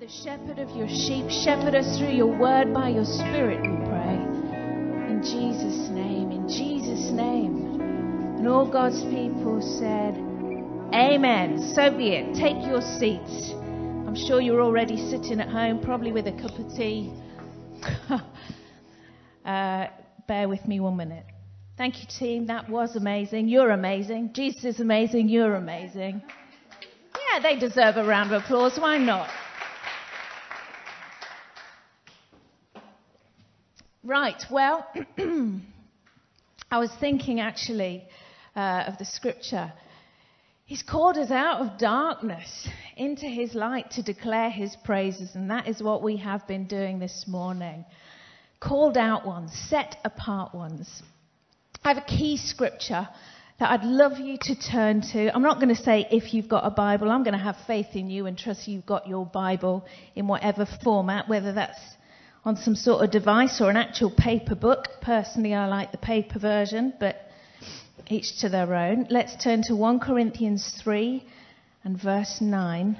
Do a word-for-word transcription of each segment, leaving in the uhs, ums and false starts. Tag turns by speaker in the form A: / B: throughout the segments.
A: shepherd of your sheep. Shepherd us through your word by your spirit, we pray. In Jesus' name, in Jesus' name. And all God's people said, amen. So be it. Take your seats. I'm sure you're already sitting at home, probably with a cup of tea. uh, bear with me one minute. Thank you, team. That was amazing. You're amazing. Jesus is amazing. You're amazing. Yeah, they deserve a round of applause. Why not? Right, well, I was thinking actually uh, of the scripture. He's called us out of darkness into his light to declare his praises, and that is what we have been doing this morning. Called out ones, set apart ones. I have a key scripture that I'd love you to turn to. I'm not going to say if you've got a Bible. I'm going to have faith in you and trust you've got your Bible in whatever format, whether that's on some sort of device or an actual paper book. Personally, I like the paper version, but each to their own. Let's turn to First Corinthians three and verse nine.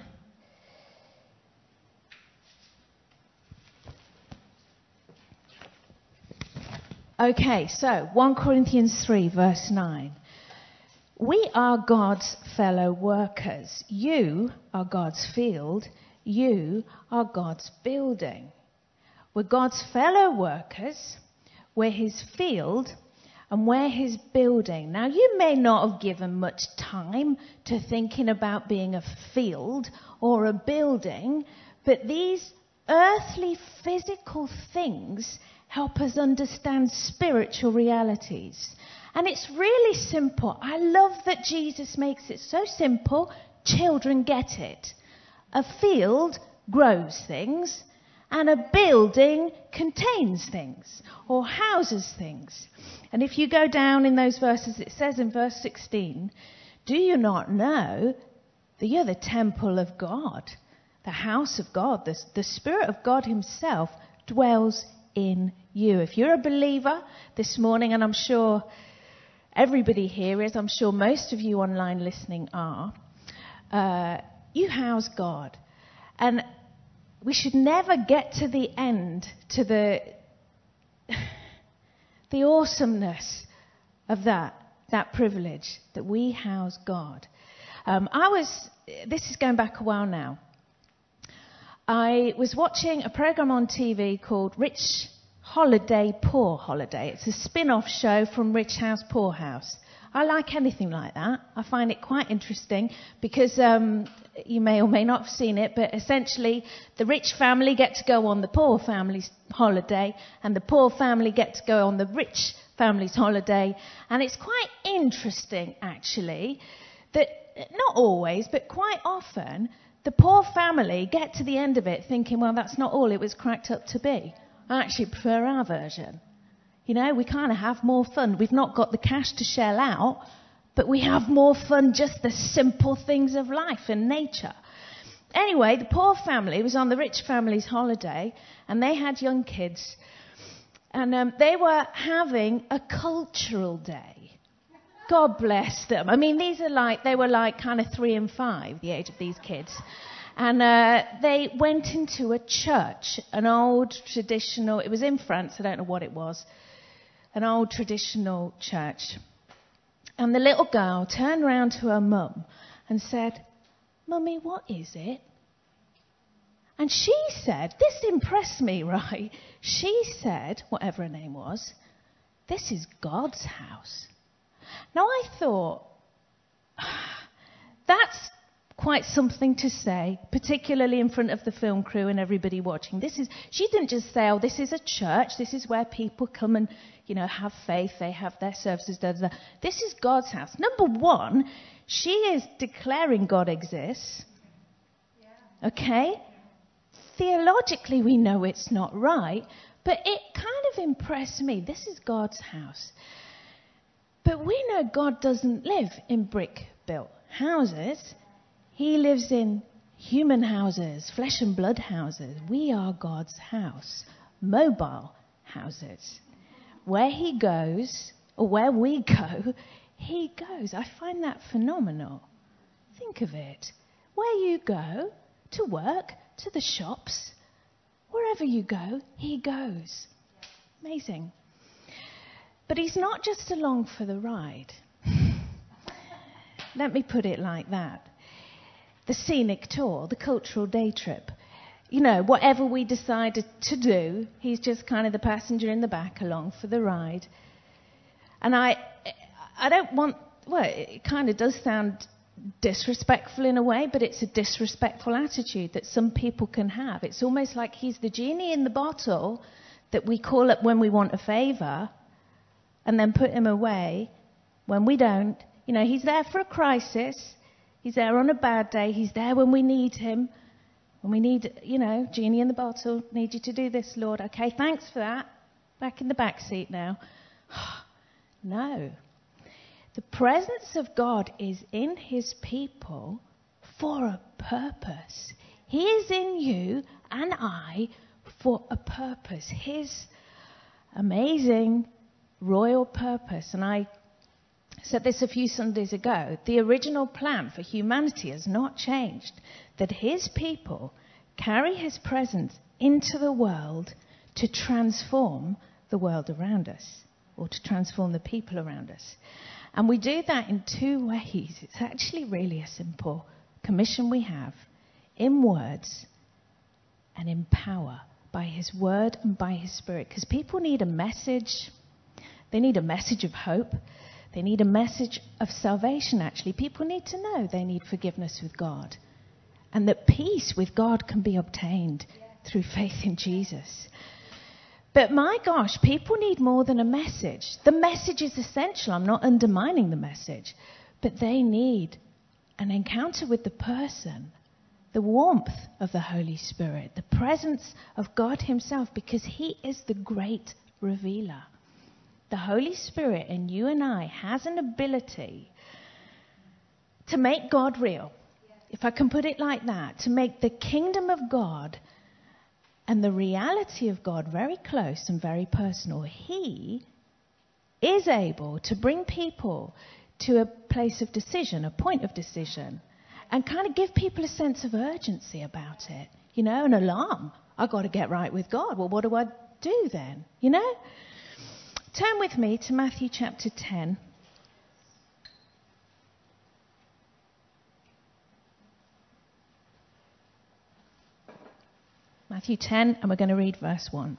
A: Okay, so First Corinthians three, verse nine. We are God's fellow workers. You are God's field. You are God's building. We're God's fellow workers. We're his field. And we're his building. Now, you may not have given much time to thinking about being a field or a building, but these earthly physical things help us understand spiritual realities. And it's really simple. I love that Jesus makes it so simple, children get it. A field grows things, and a building contains things or houses things. And if you go down in those verses, it says in verse sixteen, do you not know that you're the temple of God, the house of God, the, the Spirit of God himself dwells in you? If you're a believer this morning, and I'm sure everybody here is, I'm sure most of you online listening are, uh, you house God. And we should never get to the end, to the the awesomeness of that, that privilege that we house God. Um, I was, this is going back a while now. I was watching a program on T V called Rich Holiday, Poor Holiday. It's a spin-off show from Rich House, Poor House. I like anything like that. I find it quite interesting because um, you may or may not have seen it, but essentially the rich family get to go on the poor family's holiday and the poor family get to go on the rich family's holiday. And it's quite interesting, actually, that not always, but quite often, the poor family get to the end of it thinking, well, that's not all it was cracked up to be. I actually prefer our version. You know, we kind of have more fun. We've not got the cash to shell out, but we have more fun, just the simple things of life and nature. Anyway, the poor family was on the rich family's holiday, and they had young kids, and um, they were having a cultural day. God bless them. I mean, these are like, they were like kind of three and five, the age of these kids. And uh, they went into a church, an old traditional, it was in France, I don't know what it was, an old traditional church. And the little girl turned round to her mum and said, Mummy, what is it? And she said, this impressed me, right? She said, whatever her name was, this is God's house. Now I thought, that's quite something to say, particularly in front of the film crew and everybody watching. This is, she didn't just say, oh, this is a church, this is where people come and, you know, have faith, they have their services, da, da, da. This is God's house. Number one, she is declaring God exists. Okay? Theologically, we know it's not right, but it kind of impressed me. This is God's house. But we know God doesn't live in brick-built houses. He lives in human houses, flesh and blood houses. We are God's house, mobile houses. Where he goes, or where we go, he goes. I find that phenomenal. Think of it. Where you go to work, to the shops. Wherever you go, he goes. Amazing. But he's not just along for the ride. Let me put it like that. The scenic tour, the cultural day trip. You know, whatever we decided to do, he's just kind of the passenger in the back along for the ride. And I, I don't want, well, it kind of does sound disrespectful in a way, but it's a disrespectful attitude that some people can have. It's almost like he's the genie in the bottle that we call up when we want a favour and then put him away when we don't. You know, he's there for a crisis. He's there on a bad day. He's there when we need him. When we need, you know, genie in the bottle, need you to do this, Lord. Okay, thanks for that. Back in the back seat now. No. The presence of God is in his people for a purpose. He is in you and I for a purpose. His amazing royal purpose. And I said this a few Sundays ago. The original plan for humanity has not changed. That his people carry his presence into the world to transform the world around us, or to transform the people around us. And we do that in two ways. It's actually really a simple commission we have, in words and in power, by his word and by his spirit. Because people need a message. They need a message of hope. They need a message of salvation, actually. People need to know they need forgiveness with God. And that peace with God can be obtained through faith in Jesus. But my gosh, people need more than a message. The message is essential. I'm not undermining the message. But they need an encounter with the person, the warmth of the Holy Spirit, the presence of God himself, because he is the great revealer. The Holy Spirit in you and I has an ability to make God real, if I can put it like that, to make the kingdom of God and the reality of God very close and very personal. He is able to bring people to a place of decision, a point of decision, and kind of give people a sense of urgency about it. You know, an alarm. I've got to get right with God. Well, what do I do then? You know? Turn with me to Matthew chapter ten. Matthew ten, and we're going to read verse one.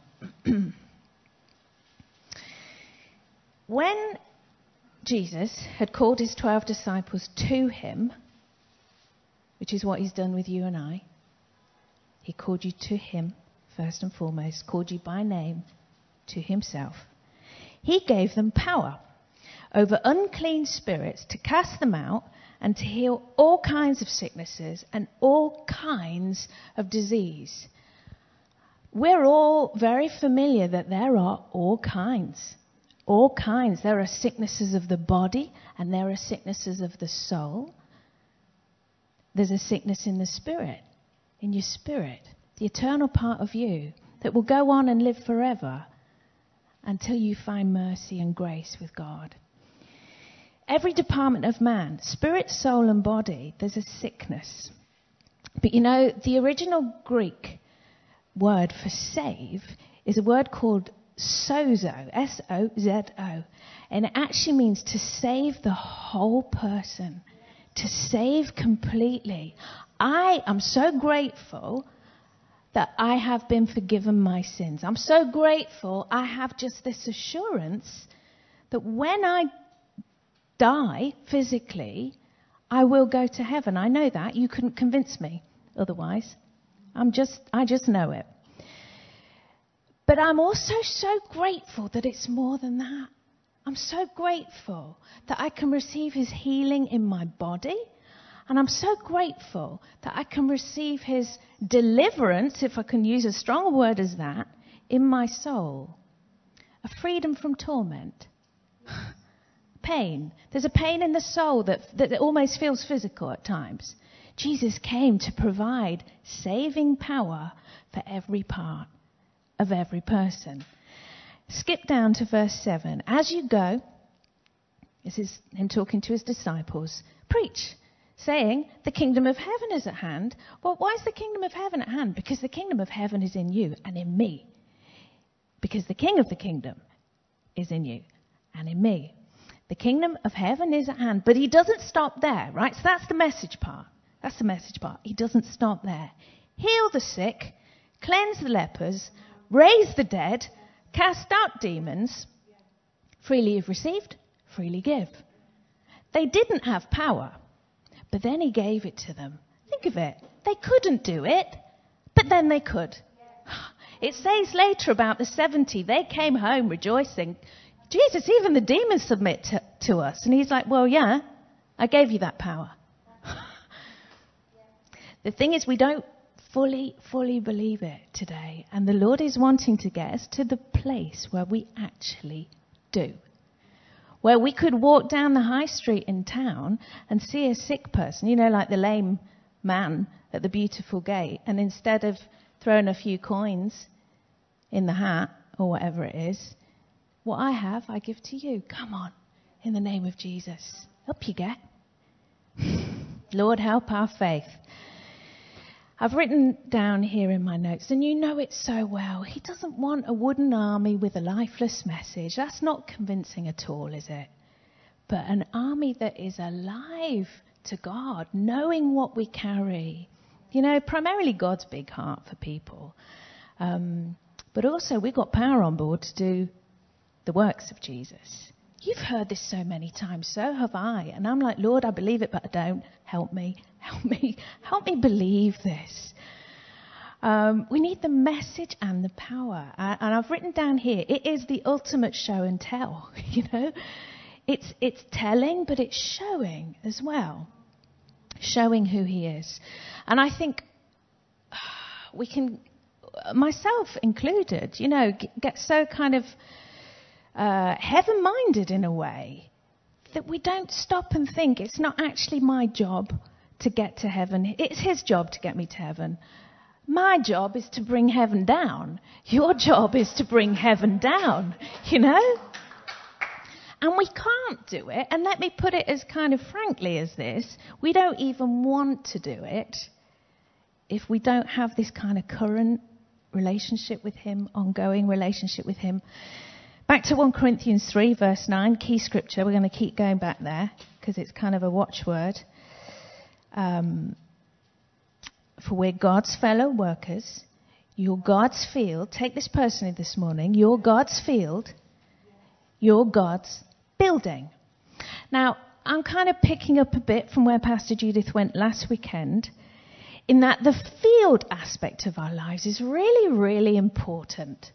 A: When Jesus had called his twelve disciples to him, which is what he's done with you and I, he called you to him first and foremost, called you by name to himself. He gave them power over unclean spirits to cast them out and to heal all kinds of sicknesses and all kinds of disease. We're all very familiar that there are all kinds. All kinds. There are sicknesses of the body and there are sicknesses of the soul. There's a sickness in the spirit, in your spirit, the eternal part of you that will go on and live forever until you find mercy and grace with God. Every department of man, spirit, soul and body, there's a sickness. But you know, the original Greek word for save is a word called sozo, S O Z O. And it actually means to save the whole person, to save completely. I am so grateful that I have been forgiven my sins. I'm so grateful I have just this assurance that when I die physically, I will go to heaven. I know that. You couldn't convince me otherwise. I'm just, I just know it. But I'm also so grateful that it's more than that. I'm so grateful that I can receive his healing in my body. And I'm so grateful that I can receive his deliverance, if I can use a strong word as that, in my soul. A freedom from torment. Pain. There's a pain in the soul that, that almost feels physical at times. Jesus came to provide saving power for every part of every person. Skip down to verse seven. As you go, this is him talking to his disciples, preach. saying the kingdom of heaven is at hand. Well, why is the kingdom of heaven at hand? Because the kingdom of heaven is in you and in me. Because the king of the kingdom is in you and in me. The kingdom of heaven is at hand. But he doesn't stop there, right? So that's the message part. That's the message part. He doesn't stop there. Heal the sick, cleanse the lepers, raise the dead, cast out demons. Freely you've received, freely give. They didn't have power, but then he gave it to them. Think of it. They couldn't do it, but then they could. It says later about the seventy, they came home rejoicing. Jesus, even the demons submit to, to us. And he's like, well, yeah, I gave you that power. The thing is, we don't fully, fully believe it today. And the Lord is wanting to get us to the place where we actually do. Where we could walk down the high street in town and see a sick person, you know, like the lame man at the Beautiful Gate. And instead of throwing a few coins in the hat or whatever it is, what I have, I give to you. Come on, in the name of Jesus. Up you get. Lord, help our faith. I've written down here in my notes, and you know it so well. He doesn't want a wooden army with a lifeless message. That's not convincing at all, is it? But an army that is alive to God, knowing what we carry. You know, primarily God's big heart for people. Um, but also we've got power on board to do the works of Jesus. You've heard this so many times, so have I. And I'm like, Lord, I believe it, but I don't. Help me, help me, help me believe this. Um, we need the message and the power. Uh, and I've written down here, it is the ultimate show and tell, you know. It's, it's telling, but it's showing as well. Showing who he is. And I think we can, myself included, you know, get so kind of uh, heaven-minded in a way that we don't stop and think it's not actually my job to get to heaven. It's his job to get me to heaven. My job is to bring heaven down. Your job is to bring heaven down, you know? And we can't do it. And let me put it as kind of frankly as this. We don't even want to do it if we don't have this kind of current relationship with him, ongoing relationship with him. Back to First Corinthians three, verse nine, key scripture. We're going to keep going back there because it's kind of a watchword. Um, for we're God's fellow workers. You're God's field. Take this personally this morning. You're God's field. You're God's building. Now, I'm kind of picking up a bit from where Pastor Judith went last weekend, in that the field aspect of our lives is really, really important.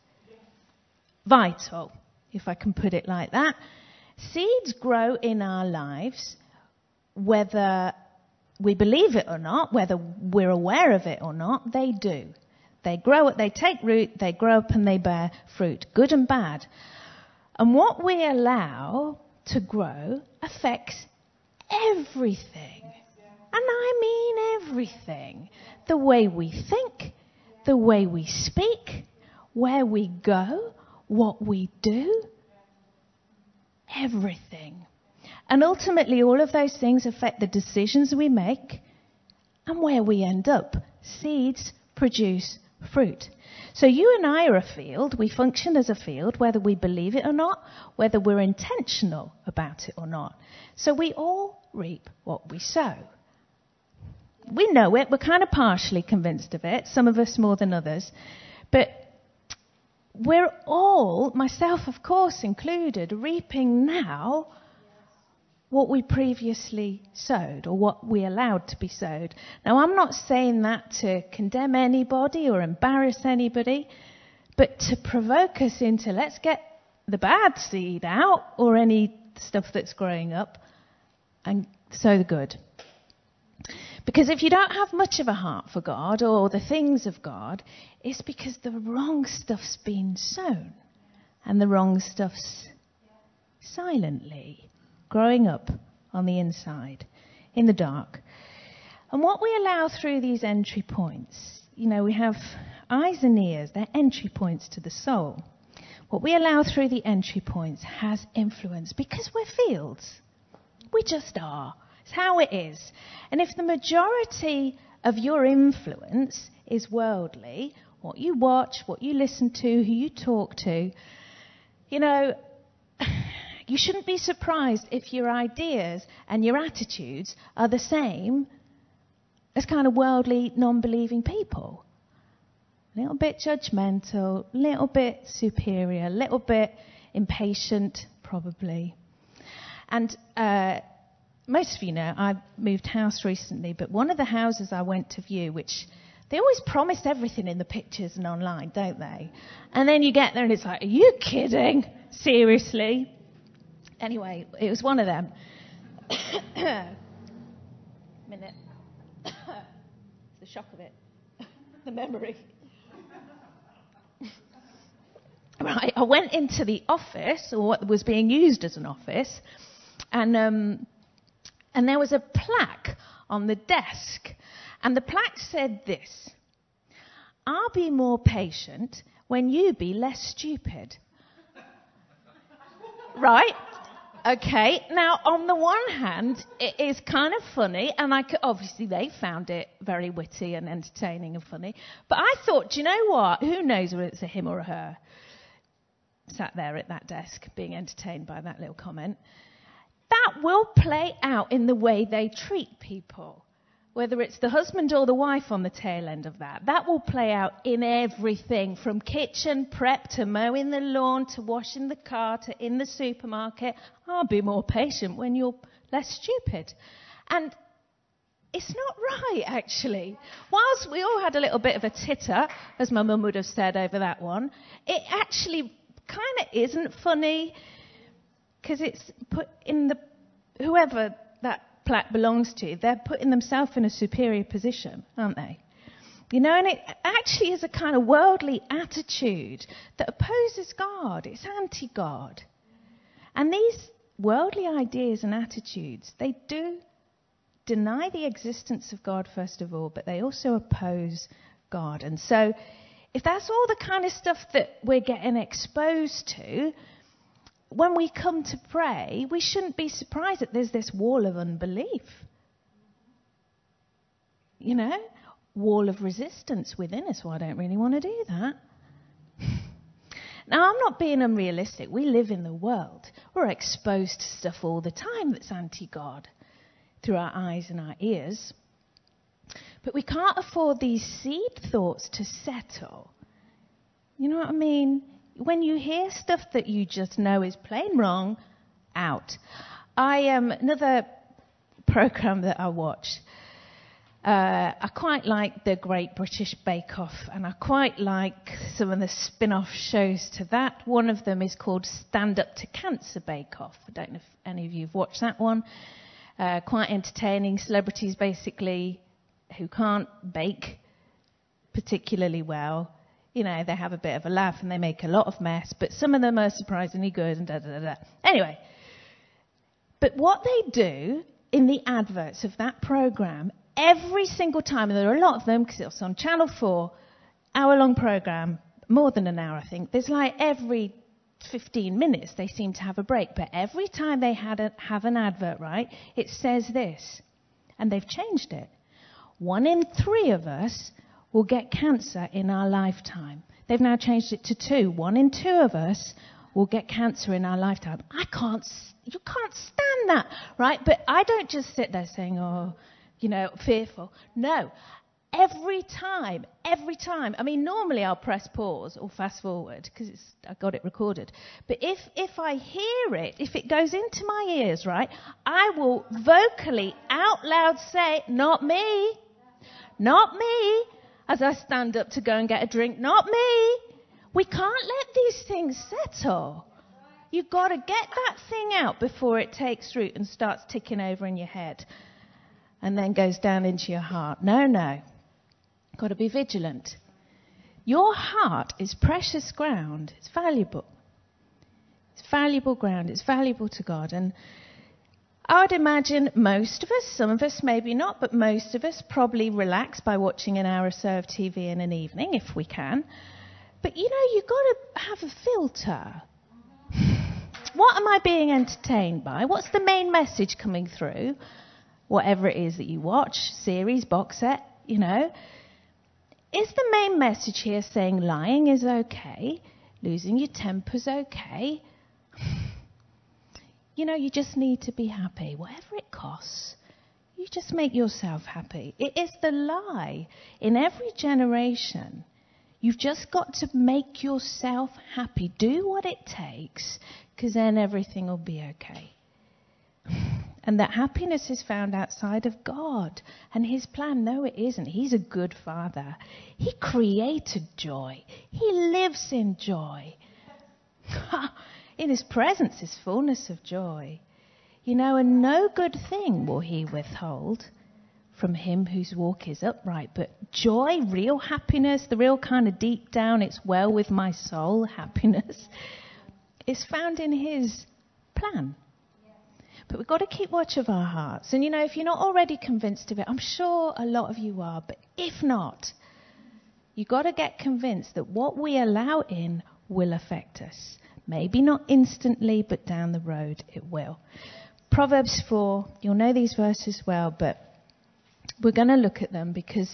A: Vital, if I can put it like that. Seeds grow in our lives, whether we believe it or not, whether we're aware of it or not, they do. They grow, they take root, they grow up and they bear fruit, good and bad. And what we allow to grow affects everything. And I mean everything. The way we think, the way we speak, where we go, what we do, everything. And ultimately all of those things affect the decisions we make and where we end up. Seeds produce fruit. So you and I are a field. We function as a field, whether we believe it or not, whether we're intentional about it or not. So we all reap what we sow. We know it. We're kind of partially convinced of it, some of us more than others. But we're all, myself of course included, reaping now what we previously sowed or what we allowed to be sowed. Now, I'm not saying that to condemn anybody or embarrass anybody, but to provoke us into let's get the bad seed out or any stuff that's growing up and sow the good. Because if you don't have much of a heart for God or the things of God, it's because the wrong stuff's been sown and the wrong stuff's silently growing up on the inside, in the dark. And what we allow through these entry points, you know, we have eyes and ears, they're entry points to the soul. What we allow through the entry points has influence because we're fields. We just are. It's how it is. And if the majority of your influence is worldly, what you watch, what you listen to, who you talk to, you know, you shouldn't be surprised if your ideas and your attitudes are the same as kind of worldly, non-believing people. A little bit judgmental, a little bit superior, a little bit impatient, probably. And uh, most of you know, I moved house recently, but one of the houses I went to view, which they always promise everything in the pictures and online, don't they? And then you get there and it's like, are you kidding? Seriously? Anyway, it was one of them. Minute. The shock of it. The memory. Right, I went into the office, or what was being used as an office, and um, and there was a plaque on the desk. And the plaque said this: "I'll be more patient when you be less stupid." Right? Okay. Now, on the one hand, it is kind of funny, and I could, obviously they found it very witty and entertaining and funny. But I thought, do you know what? Who knows whether it's a him or a her? Sat there at that desk being entertained by that little comment. That will play out in the way they treat people. Whether it's the husband or the wife on the tail end of that. That will play out in everything, from kitchen prep to mowing the lawn to washing the car to in the supermarket. I'll be more patient when you're less stupid. And it's not right, actually. Whilst we all had a little bit of a titter, as my mum would have said over that one, it actually kind of isn't funny, because it's put in the, whoever that plaque belongs to, they're putting themselves in a superior position, aren't they? You know, and it actually is a kind of worldly attitude that opposes God. It's anti-God. And these worldly ideas and attitudes, they do deny the existence of God, first of all, but they also oppose God. And so if that's all the kind of stuff that we're getting exposed to, when we come to pray, we shouldn't be surprised that there's this wall of unbelief. You know, wall of resistance within us. Well, I don't really want to do that. Now, I'm not being unrealistic. We live in the world. We're exposed to stuff all the time that's anti-God through our eyes and our ears. But we can't afford these seed thoughts to settle. You know what I mean? When you hear stuff that you just know is plain wrong, out. I um, another program that I watch. Uh, I quite like the Great British Bake Off, and I quite like some of the spin-off shows to that. One of them is called Stand Up to Cancer Bake Off. I don't know if any of you have watched that one. Uh, quite entertaining. Celebrities basically who can't bake particularly well. You know, they have a bit of a laugh and they make a lot of mess, but some of them are surprisingly good and da da da da. Anyway, but what they do in the adverts of that program, every single time, and there are a lot of them because it's on Channel four, hour-long program, more than an hour, I think. There's like every fifteen minutes they seem to have a break, but every time they had a, have an advert, right, it says this, and they've changed it. One in three of us will get cancer in our lifetime. They've now changed it to two. One in two of us will get cancer in our lifetime. I can't, you can't stand that, right? But I don't just sit there saying, oh, you know, fearful. No. Every time, every time. I mean, normally I'll press pause or fast forward because it's I've got it recorded. But if, if I hear it, if it goes into my ears, right, I will vocally, out loud say, not me, not me, as I stand up to go and get a drink, not me. We can't let these things settle. You've got to get that thing out before it takes root and starts ticking over in your head and then goes down into your heart. No, no. Got to be vigilant. Your heart is precious ground. It's valuable. It's valuable ground. It's valuable to God. And I would imagine most of us, some of us maybe not, but most of us probably relax by watching an hour or so of T V in an evening, if we can. But, you know, you've got to have a filter. What am I being entertained by? What's the main message coming through? whatever it is that you watch, series, box set, you know. Is the main message here saying lying is okay, losing your temper's okay? You know, you just need to be happy, whatever it costs. You just make yourself happy. It is the lie in every generation. You've just got to make yourself happy. Do what it takes, because then everything will be okay. And that happiness is found outside of God and his plan. No, it isn't. He's a good father. He created joy. He lives in joy. In his presence is fullness of joy. You know, and no good thing will he withhold from him whose walk is upright. But joy, real happiness, the real kind of deep down, it's well with my soul happiness, is found in his plan. But we've got to keep watch of our hearts. And, you know, if you're not already convinced of it, I'm sure a lot of you are. But if not, you've got to get convinced that what we allow in will affect us. Maybe not instantly, but down the road it will. Proverbs four, you'll know these verses well, but we're going to look at them because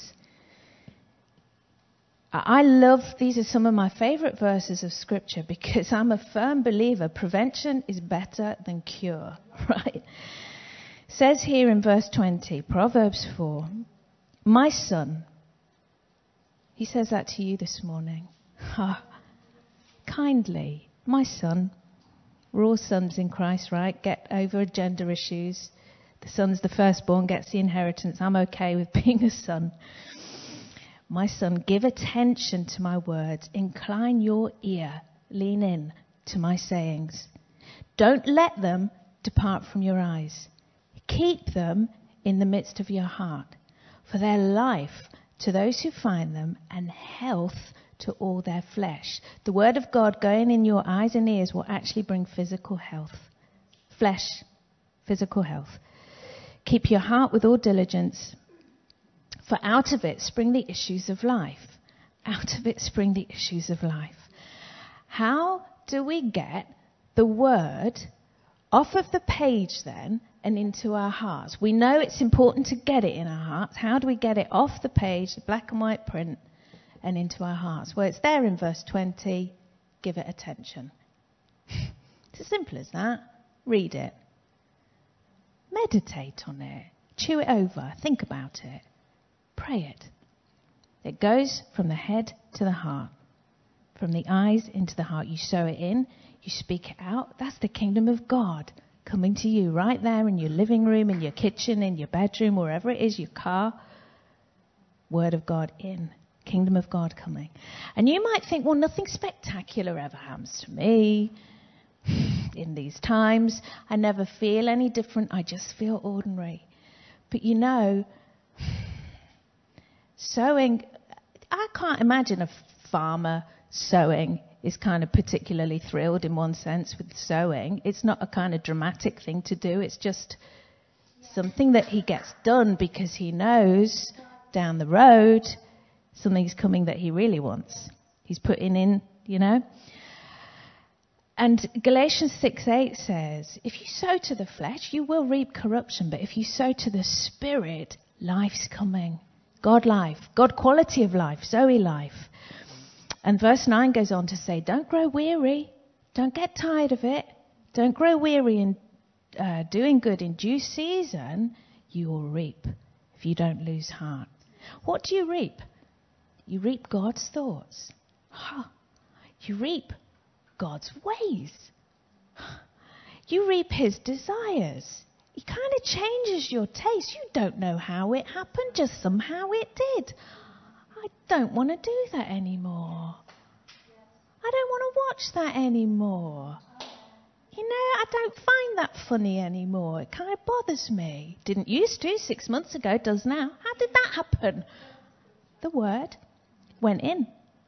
A: I love, these are some of my favourite verses of Scripture because I'm a firm believer prevention is better than cure, right? It says here in verse twenty, Proverbs four, my son, he says that to you this morning, ah, kindly, my son. We're all sons in Christ, right? Get over gender issues. The son's the firstborn, gets the inheritance. I'm okay with being a son. My son, give attention to my words. Incline your ear. Lean in to my sayings. Don't let them depart from your eyes. Keep them in the midst of your heart. For their life to those who find them and health to all their flesh. The word of God going in your eyes and ears will actually bring physical health. Flesh, physical health. Keep your heart with all diligence, for out of it spring the issues of life. Out of it spring the issues of life. How do we get the word off of the page then and into our hearts? We know it's important to get it in our hearts. How do we get it off the page, the black and white print, and into our hearts? Well, it's there in verse twenty. Give it attention. It's as simple as that. Read it. Meditate on it. Chew it over. Think about it. Pray it. It goes from the head to the heart. From the eyes into the heart. You sow it in. You speak it out. That's the kingdom of God coming to you right there in your living room, in your kitchen, in your bedroom, wherever it is, your car. Word of God in. Kingdom of God coming. And you might think, well, nothing spectacular ever happens to me in these times. I never feel any different. I just feel ordinary. But you know, sowing, I can't imagine a farmer sowing is kind of particularly thrilled in one sense with sowing. It's not a kind of dramatic thing to do. It's just something that he gets done because he knows down the road something's coming that he really wants. He's putting in, you know. And Galatians six eight says, if you sow to the flesh, you will reap corruption. But if you sow to the Spirit, life's coming. God life, God quality of life, Zoe life. And verse nine goes on to say, don't grow weary. Don't get tired of it. Don't grow weary in uh, doing good. In due season, you will reap if you don't lose heart. What do you reap? You reap God's thoughts. Huh. You reap God's ways. You reap his desires. He kind of changes your taste. You don't know how it happened, just somehow it did. I don't want to do that anymore. I don't want to watch that anymore. You know, I don't find that funny anymore. It kind of bothers me. Didn't used to six months ago, does now. How did that happen? The word went in,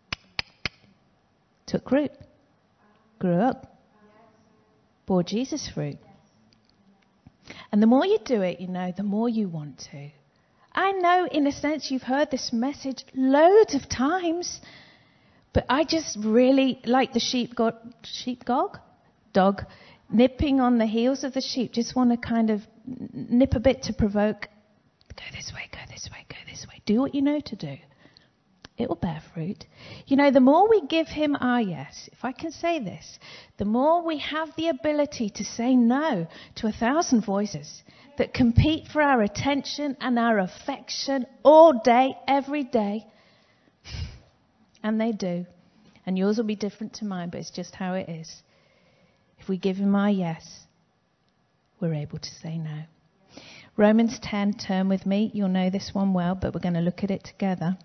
A: took root, grew up, bore Jesus fruit. And the more you do it, you know, the more you want to. I know, in a sense, you've heard this message loads of times, but I just really like the sheep go- sheepdog, dog, nipping on the heels of the sheep. Just want to kind of nip a bit to provoke. Go this way, go this way, go this way. Do what you know to do. It will bear fruit. You know, the more we give him our yes, if I can say this, the more we have the ability to say no to a thousand voices that compete for our attention and our affection all day, every day. And they do. And yours will be different to mine, but it's just how it is. If we give him our yes, we're able to say no. Romans ten, turn with me. You'll know this one well, but we're going to look at it together.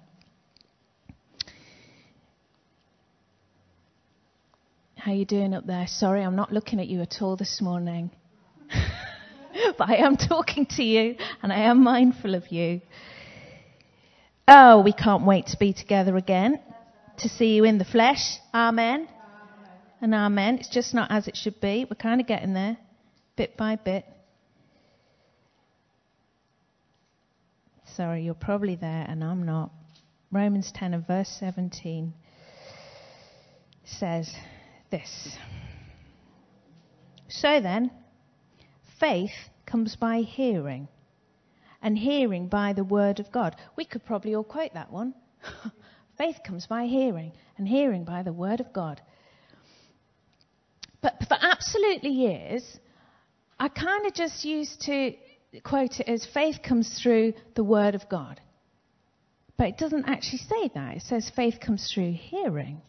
A: How are you doing up there? Sorry, I'm not looking at you at all this morning. But I am talking to you, and I am mindful of you. Oh, we can't wait to be together again, to see you in the flesh. Amen. Amen. And amen. It's just not as it should be. We're kind of getting there, bit by bit. Sorry, you're probably there, and I'm not. Romans ten and verse seventeen says this. So then, faith comes by hearing, and hearing by the word of God. We could probably all quote that one. Faith comes by hearing, and hearing by the word of God. But for absolutely years, I kind of just used to quote it as faith comes through the word of God. But it doesn't actually say that. It says faith comes through hearing.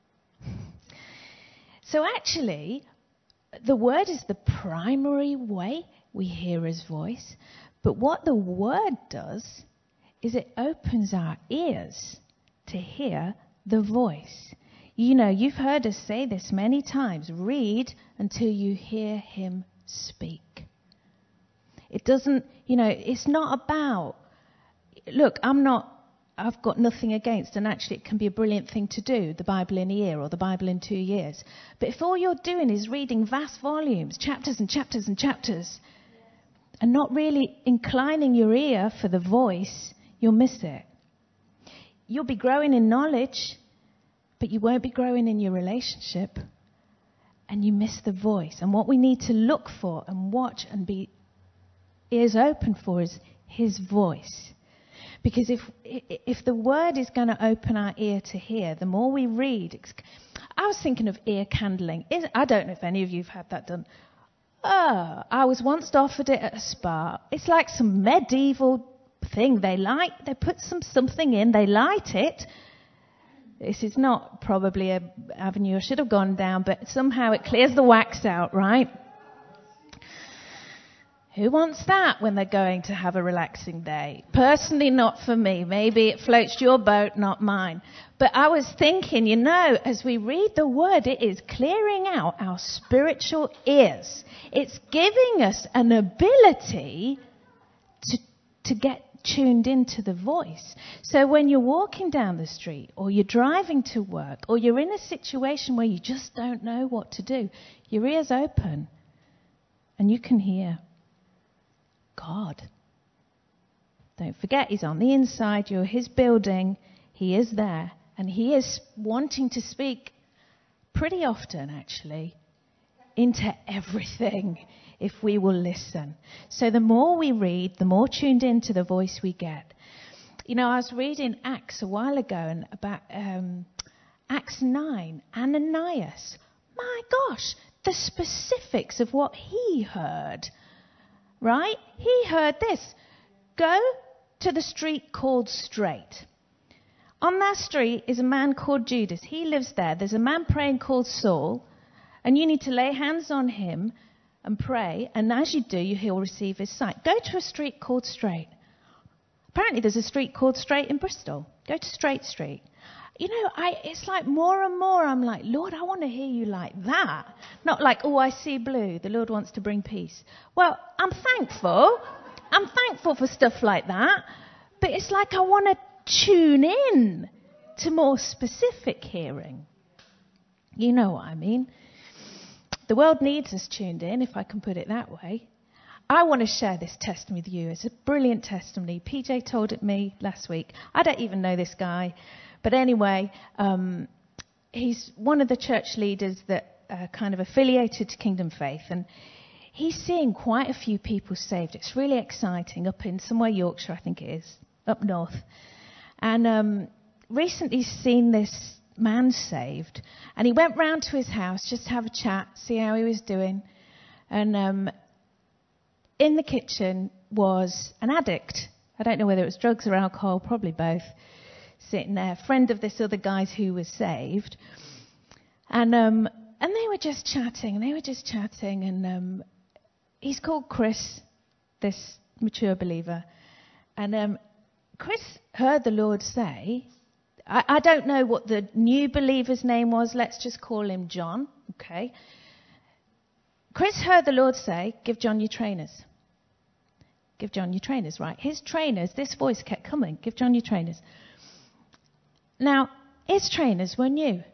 A: So actually, the word is the primary way we hear his voice. But what the word does is it opens our ears to hear the voice. You know, you've heard us say this many times. Read until you hear him speak. It doesn't, you know, it's not about, look, I'm not, I've got nothing against, and actually it can be a brilliant thing to do, the Bible in a year or the Bible in two years. But if all you're doing is reading vast volumes, chapters and chapters and chapters, and not really inclining your ear for the voice, you'll miss it. You'll be growing in knowledge, but you won't be growing in your relationship, and you miss the voice. And what we need to look for and watch and be ears open for is his voice. Because if if the word is going to open our ear to hear, the more we read. I was thinking of ear candling. I don't know if any of you have had that done. Oh, I was once offered it at a spa. It's like some medieval thing. They light, they put some something in, they light it. This is not probably an avenue I should have gone down, but somehow it clears the wax out, right? Who wants that when they're going to have a relaxing day? Personally, not for me. Maybe it floats your boat, not mine. But I was thinking, you know, as we read the word, it is clearing out our spiritual ears. It's giving us an ability to, to get tuned into the voice. So when you're walking down the street, or you're driving to work, or you're in a situation where you just don't know what to do, your ears open and you can hear God. Don't forget, he's on the inside. You're his building. He is there. And he is wanting to speak pretty often, actually, into everything if we will listen. So the more we read, the more tuned into the voice we get. You know, I was reading Acts a while ago, and about um, Acts nine, Ananias. My gosh, the specifics of what he heard. Right? He heard this. Go to the street called Straight. On that street is a man called Judas. He lives there. There's a man praying called Saul. And you need to lay hands on him and pray. And as you do, he'll receive his sight. Go to a street called Straight. Apparently there's a street called Straight in Bristol. Go to Straight Street. You know, I, it's like more and more I'm like, Lord, I want to hear you like that. Not like, oh, I see blue. The Lord wants to bring peace. Well, I'm thankful. I'm thankful for stuff like that. But it's like I want to tune in to more specific hearing. You know what I mean? The world needs us tuned in, if I can put it that way. I want to share this testimony with you. It's a brilliant testimony. P J told it me last week. I don't even know this guy. But anyway, um, he's one of the church leaders that are kind of affiliated to Kingdom Faith. And he's seeing quite a few people saved. It's really exciting up in somewhere Yorkshire, I think it is, up north. And um, recently seen this man saved. And he went round to his house just to have a chat, see how he was doing. And um, in the kitchen was an addict. I don't know whether it was drugs or alcohol, probably both, sitting there, friend of this other guy who was saved. And um, and they were just chatting, and they were just chatting, and um, he's called Chris, this mature believer. And um, Chris heard the Lord say, I, I don't know what the new believer's name was, let's just call him John, okay? Chris heard the Lord say, give John your trainers. Give John your trainers, right? His trainers, this voice kept coming, give John your trainers. Now, his trainers were new.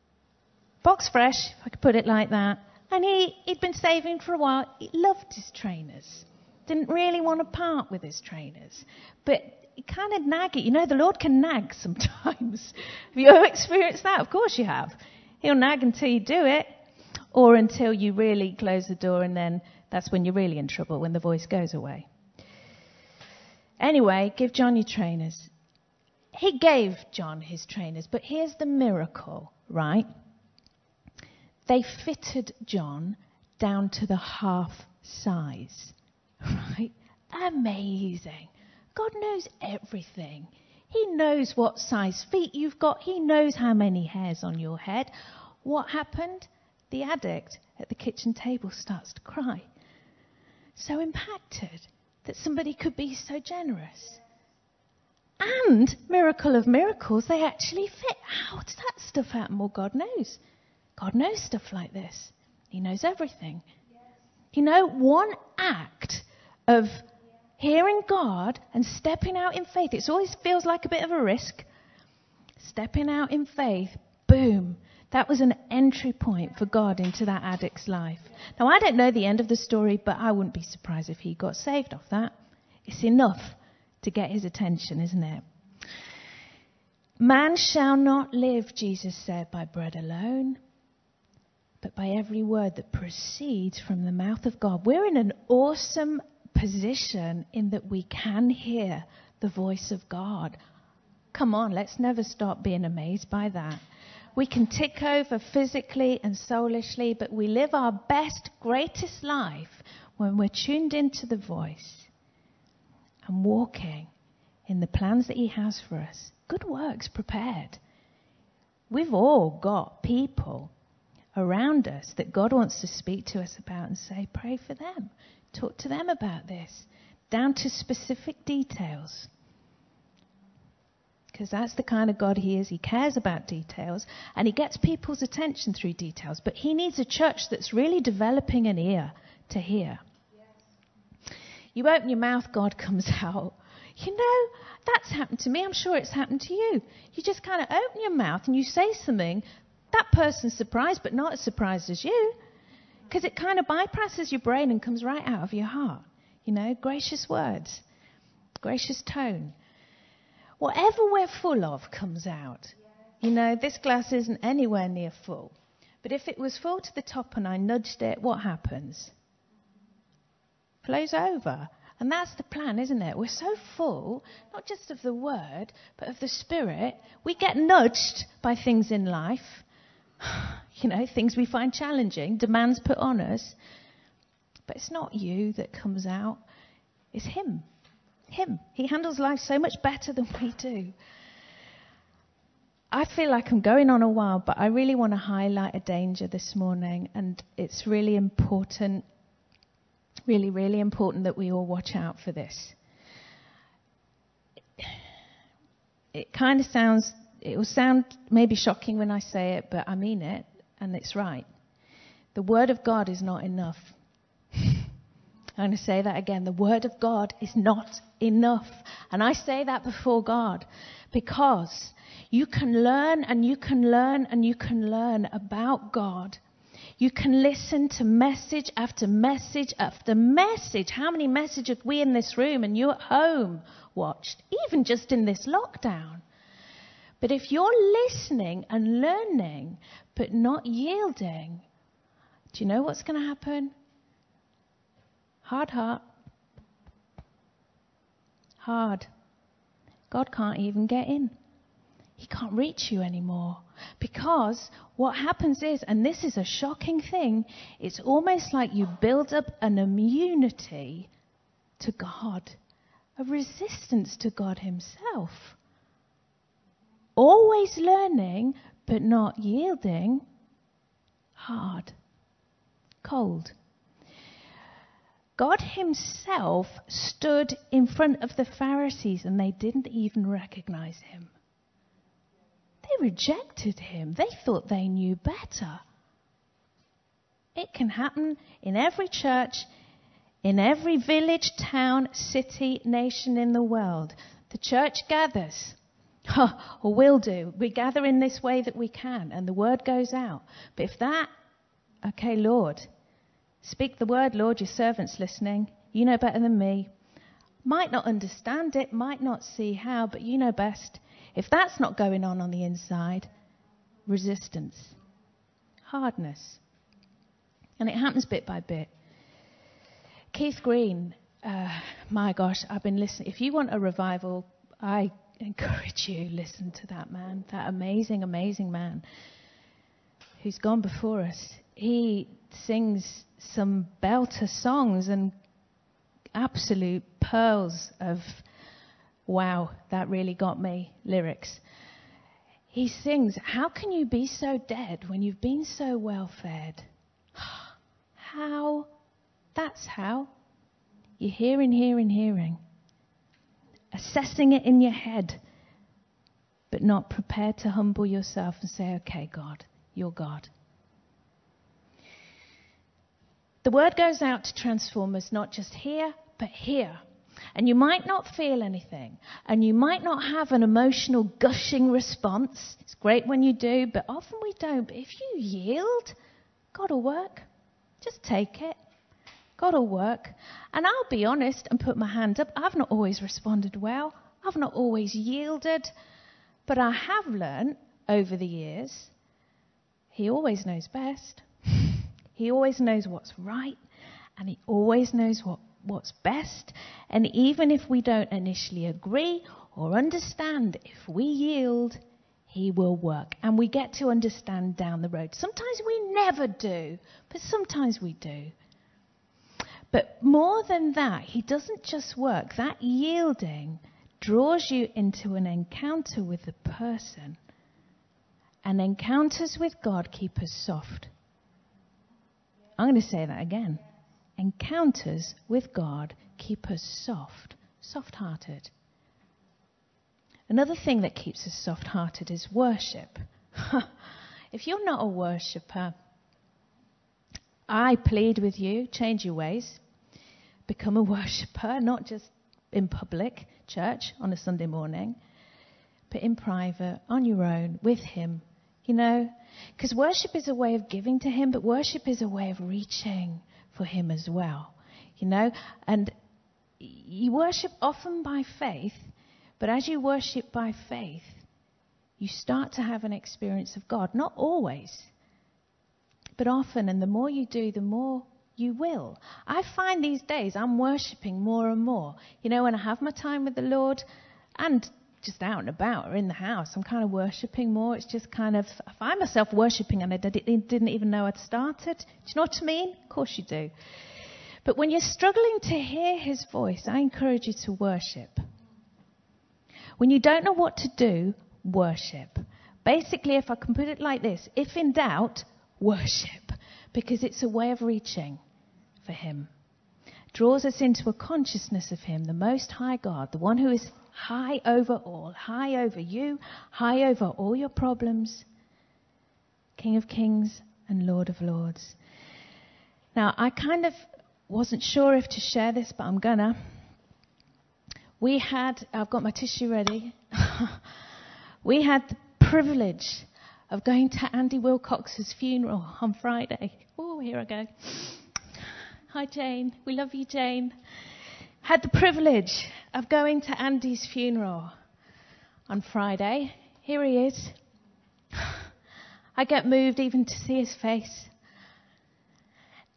A: Box fresh, if I could put it like that. And he, he'd been saving for a while. He loved his trainers. Didn't really want to part with his trainers. But he kind of nag it. You know, the Lord can nag sometimes. Have you ever experienced that? Of course you have. He'll nag until you do it. Or until you really close the door, and then that's when you're really in trouble, when the voice goes away. Anyway, give John your trainers. He gave John his trainers, but here's the miracle, right? They fitted John down to the half size, right? Amazing. God knows everything. He knows what size feet you've got. He knows how many hairs on your head. What happened? The addict at the kitchen table starts to cry. So impacted that somebody could be so generous. And, miracle of miracles, they actually fit. How does that stuff happen? Well, God knows. God knows stuff like this. He knows everything. Yes. You know, one act of hearing God and stepping out in faith, it always feels like a bit of a risk. Stepping out in faith, boom. That was an entry point for God into that addict's life. Now, I don't know the end of the story, but I wouldn't be surprised if he got saved off that. It's enough to get his attention, isn't it? Man shall not live, Jesus said, by bread alone, but by every word that proceeds from the mouth of God. We're in an awesome position in that we can hear the voice of God. Come on, let's never stop being amazed by that. We can tick over physically and soulishly, but we live our best, greatest life when we're tuned into the voice and walking in the plans that he has for us. Good works prepared. We've all got people around us that God wants to speak to us about and say, pray for them. Talk to them about this, down to specific details. Because that's the kind of God he is. He cares about details, and he gets people's attention through details. But he needs a church that's really developing an ear to hear. Yes. You open your mouth, God comes out. You know, that's happened to me. I'm sure it's happened to you. You just kind of open your mouth and you say something. That person's surprised, but not as surprised as you. Because it kind of bypasses your brain and comes right out of your heart. You know, gracious words, gracious tone. Whatever we're full of comes out. You know, this glass isn't anywhere near full. But if it was full to the top and I nudged it, what happens? Flows over. And that's the plan, isn't it? We're so full, not just of the word, but of the Spirit. We get nudged by things in life. You know, things we find challenging, demands put on us. But it's not you that comes out. It's him. Him. He handles life so much better than we do. I feel like I'm going on a while, but I really want to highlight a danger this morning, and it's really important, really, really important that we all watch out for this. It kind of sounds, it will sound maybe shocking when I say it, but I mean it, and it's right. The Word of God is not enough. I'm going to say that again. The Word of God is not enough. And I say that before God because you can learn and you can learn and you can learn about God. You can listen to message after message after message. How many messages have we in this room and you at home watched, even just in this lockdown? But if you're listening and learning but not yielding, do you know what's going to happen? Hard heart. Hard. God can't even get in. He can't reach you anymore. Because what happens is, and this is a shocking thing, it's almost like you build up an immunity to God, a resistance to God himself. Always learning, but not yielding. Hard. Cold. God himself stood in front of the Pharisees and they didn't even recognize him. They rejected him. They thought they knew better. It can happen in every church, in every village, town, city, nation in the world. The church gathers, or will do. We gather in this way that we can, and the word goes out. But if that, okay, Lord, speak the word, Lord, your servant's listening. You know better than me. Might not understand it, might not see how, but you know best. If that's not going on on the inside, resistance, hardness. And it happens bit by bit. Keith Green, uh, my gosh, I've been listening. If you want a revival, I encourage you, listen to that man, that amazing, amazing man who's gone before us. He sings some belter songs and absolute pearls of, wow, that really got me, lyrics. He sings, how can you be so dead when you've been so well fed? How? That's how. You're hearing, hearing, hearing. Assessing it in your head, but not prepared to humble yourself and say, okay, God, you're God. The word goes out to transform us, not just here, but here. And you might not feel anything, and you might not have an emotional gushing response. It's great when you do, but often we don't. But if you yield, God will work. Just take it. God will work. And I'll be honest and put my hand up. I've not always responded well. I've not always yielded. But I have learned over the years, he always knows best. He always knows what's right. And he always knows what, what's best. And even if we don't initially agree or understand, if we yield, he will work. And we get to understand down the road. Sometimes we never do, but sometimes we do. But more than that, he doesn't just work. That yielding draws you into an encounter with the person. And encounters with God keep us soft. I'm going to say that again. Encounters with God keep us soft, soft-hearted. Another thing that keeps us soft-hearted is worship. If you're not a worshipper, I plead with you, change your ways. Become a worshipper, not just in public church on a Sunday morning, but in private, on your own, with him. You know, because worship is a way of giving to him, but worship is a way of reaching for him as well. You know, and you worship often by faith, but as you worship by faith, you start to have an experience of God. Not always, but often, and the more you do, the more you will. I find these days I'm worshipping more and more. You know, when I have my time with the Lord and just out and about or in the house, I'm kind of worshipping more. It's just kind of, I find myself worshipping and I didn't even know I'd started. Do you know what I mean? Of course you do. But when you're struggling to hear his voice, I encourage you to worship. When you don't know what to do, worship. Basically, if I can put it like this, if in doubt, worship. Because it's a way of reaching for him. Draws us into a consciousness of him, the Most High God, the one who is high over all, high over you, high over all your problems, King of Kings and Lord of Lords. Now, I kind of wasn't sure if to share this, but I'm gonna. We had, I've got my tissue ready. We had the privilege of going to Andy Wilcox's funeral on Friday. Oh, here I go. Hi, Jane. We love you, Jane. Had the privilege of going to Andy's funeral on Friday. Here he is. I get moved even to see his face.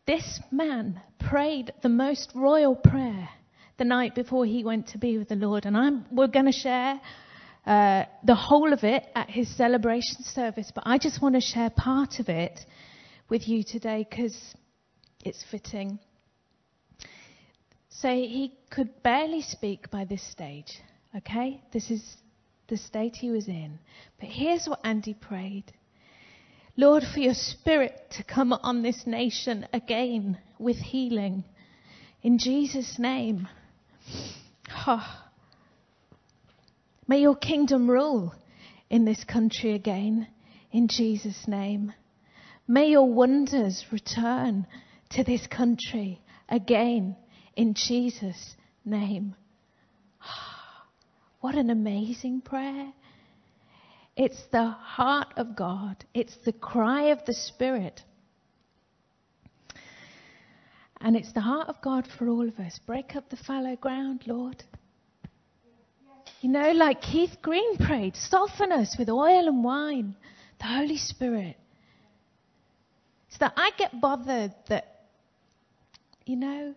A: This man prayed the most royal prayer the night before he went to be with the Lord. And I'm, we're going to share uh, the whole of it at his celebration service. But I just want to share part of it with you today because it's fitting. So he could barely speak by this stage. Okay? This is the state he was in. But here's what Andy prayed. Lord, for your spirit to come on this nation again with healing. In Jesus' name. Oh. May your kingdom rule in this country again. In Jesus' name. May your wonders return to this country again. In Jesus' name. Oh, what an amazing prayer. It's the heart of God. It's the cry of the Spirit. And it's the heart of God for all of us. Break up the fallow ground, Lord. You know, like Keith Green prayed, soften us with oil and wine, the Holy Spirit. So that I get bothered that, you know,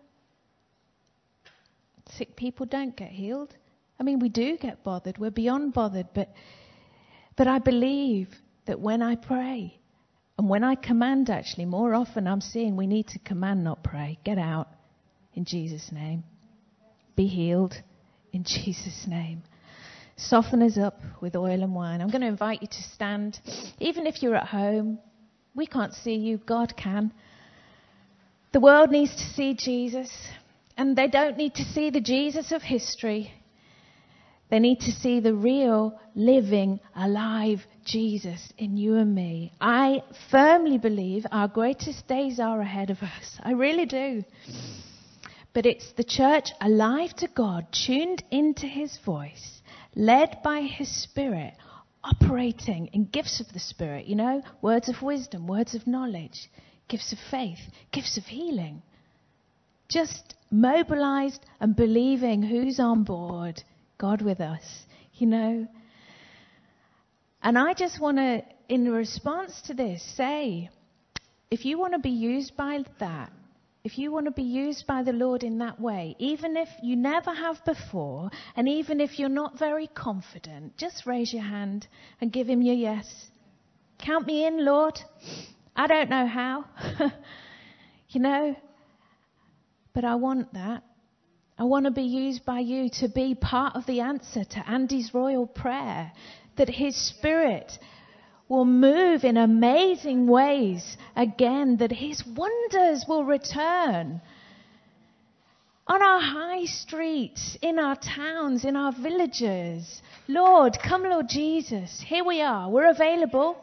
A: sick people don't get healed. I mean, we do get bothered. We're beyond bothered, but... But I believe that when I pray, and when I command actually, more often I'm seeing we need to command, not pray. Get out in Jesus' name. Be healed in Jesus' name. Soften us up with oil and wine. I'm going to invite you to stand. Even if you're at home, we can't see you, God can. The world needs to see Jesus, and they don't need to see the Jesus of history. They need to see the real, living, alive Jesus in you and me. I firmly believe our greatest days are ahead of us. I really do. But it's the church alive to God, tuned into his voice, led by his Spirit, operating in gifts of the Spirit. You know, words of wisdom, words of knowledge, gifts of faith, gifts of healing. Just mobilized and believing who's on board. God with us, you know. And I just want to, in response to this, say, if you want to be used by that, if you want to be used by the Lord in that way, even if you never have before, and even if you're not very confident, just raise your hand and give him your yes. Count me in, Lord. I don't know how, you know, but I want that. I want to be used by you to be part of the answer to Andy's royal prayer, that his Spirit will move in amazing ways again, that his wonders will return on our high streets, in our towns, in our villages. Lord, come Lord Jesus, here we are, we're available.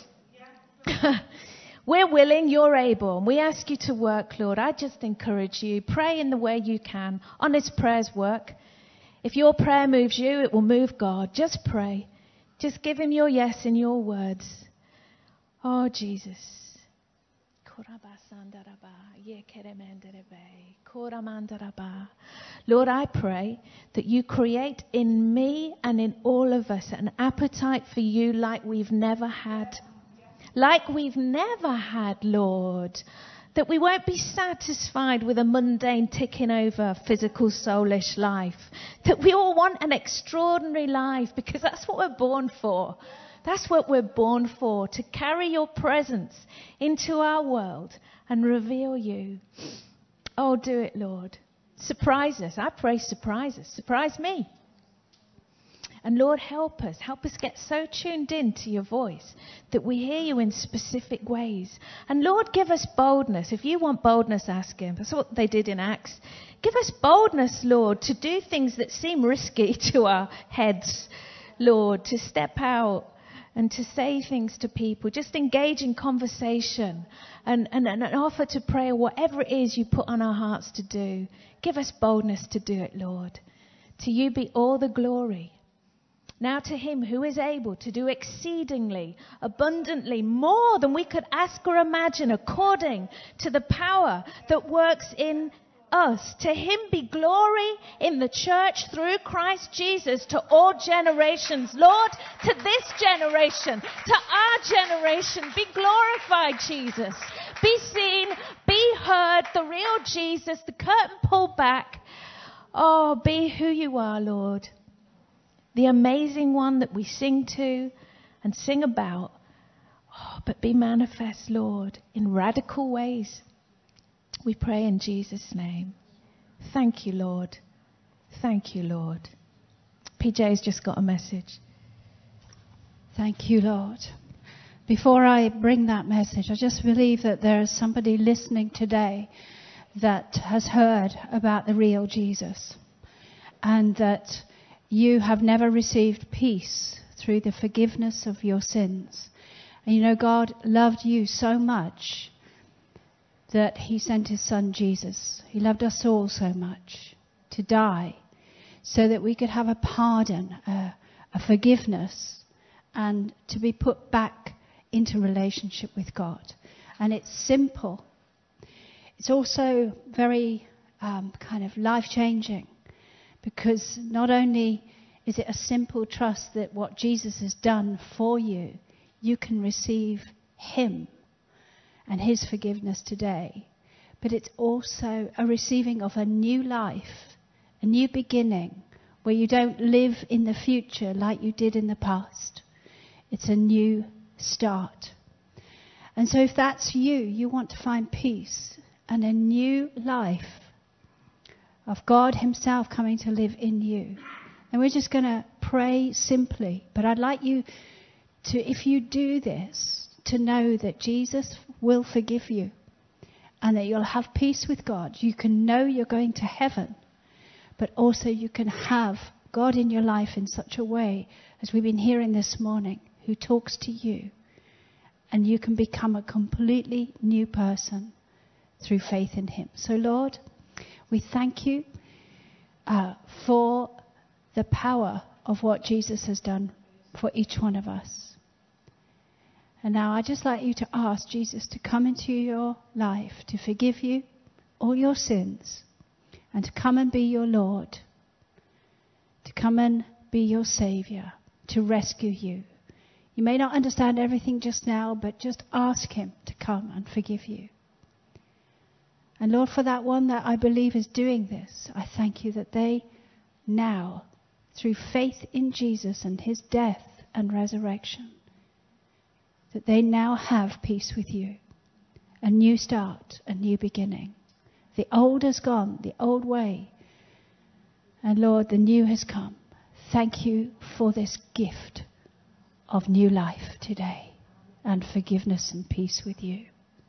A: We're willing, you're able, and we ask you to work, Lord. I just encourage you, pray in the way you can. Honest prayers work. If your prayer moves you, it will move God. Just pray. Just give him your yes in your words. Oh, Jesus. Lord, I pray that you create in me and in all of us an appetite for you like we've never had. Like we've never had, Lord. That we won't be satisfied with a mundane ticking over physical soulish life. That we all want an extraordinary life because that's what we're born for. That's what we're born for. To carry your presence into our world and reveal you. Oh, do it, Lord. Surprise us. I pray surprise us. Surprise me. And Lord, help us. Help us get so tuned in to your voice that we hear you in specific ways. And Lord, give us boldness. If you want boldness, ask him. That's what they did in Acts. Give us boldness, Lord, to do things that seem risky to our heads, Lord, to step out and to say things to people. Just engage in conversation and, and, and offer to pray or whatever it is you put on our hearts to do. Give us boldness to do it, Lord. To you be all the glory. Now to him who is able to do exceedingly, abundantly, more than we could ask or imagine, according to the power that works in us. To him be glory in the church through Christ Jesus to all generations. Lord, to this generation, to our generation, be glorified, Jesus. Be seen, be heard the real Jesus, the curtain pulled back. Oh, be who you are, Lord. The amazing one that we sing to and sing about. Oh, but be manifest, Lord, in radical ways. We pray in Jesus' name. Thank you, Lord. Thank you, Lord. P J's just got a message.
B: Thank you, Lord. Before I bring that message, I just believe that there is somebody listening today that has heard about the real Jesus, and that you have never received peace through the forgiveness of your sins. And you know, God loved you so much that he sent his son Jesus. He loved us all so much to die so that we could have a pardon, a, a forgiveness, and to be put back into relationship with God. And it's simple. It's also very um, kind of life-changing, because not only is it a simple trust that what Jesus has done for you, you can receive him and his forgiveness today, but it's also a receiving of a new life, a new beginning, where you don't live in the future like you did in the past. It's a new start. And so if that's you, you want to find peace and a new life of God himself coming to live in you. And we're just going to pray simply. But I'd like you to, if you do this, to know that Jesus will forgive you and that you'll have peace with God. You can know you're going to heaven, but also you can have God in your life in such a way, as we've been hearing this morning, who talks to you. And you can become a completely new person through faith in him. So Lord, we thank you uh, for the power of what Jesus has done for each one of us. And now I'd just like you to ask Jesus to come into your life, to forgive you all your sins, and to come and be your Lord, to come and be your Saviour, to rescue you. You may not understand everything just now, but just ask him to come and forgive you. And Lord, for that one that I believe is doing this, I thank you that they now, through faith in Jesus and his death and resurrection, that they now have peace with you, a new start, a new beginning. The old has gone, the old way, and Lord, the new has come. Thank you for this gift of new life today, and forgiveness and peace with you.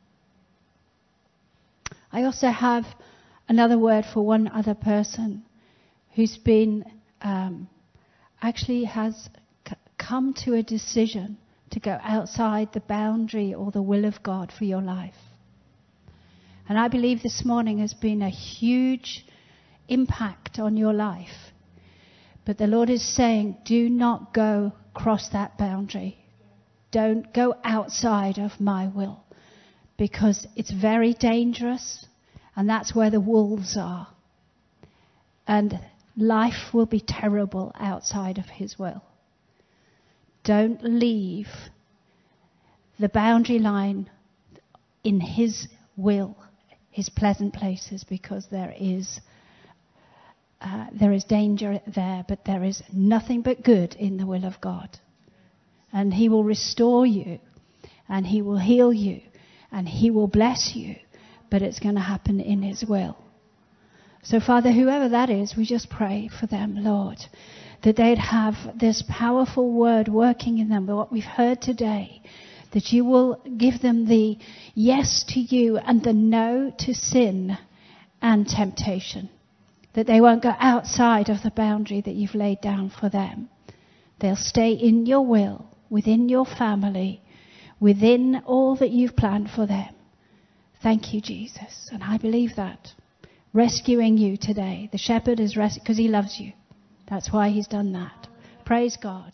B: I also have another word for one other person who's been, um, actually has c- come to a decision to go outside the boundary or the will of God for your life. And I believe this morning has been a huge impact on your life. But the Lord is saying, do not go cross that boundary. Don't go outside of my will, because it's very dangerous, and that's where the wolves are. And life will be terrible outside of his will. Don't leave the boundary line in his will, his pleasant places, because there is uh, there is danger there, but there is nothing but good in the will of God. And he will restore you, and he will heal you, and he will bless you, but it's going to happen in his will. So, Father, whoever that is, we just pray for them, Lord, that they'd have this powerful word working in them, what we've heard today, that you will give them the yes to you and the no to sin and temptation, that they won't go outside of the boundary that you've laid down for them. They'll stay in your will, within your family, within all that you've planned for them. Thank you, Jesus. And I believe that. Rescuing you today. The shepherd is rescued because he loves you. That's why he's done that. Praise God.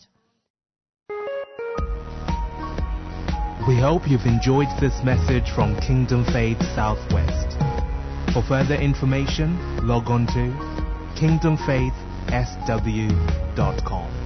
C: We hope you've enjoyed this message from Kingdom Faith Southwest. For further information, log on to kingdom faith s w dot com.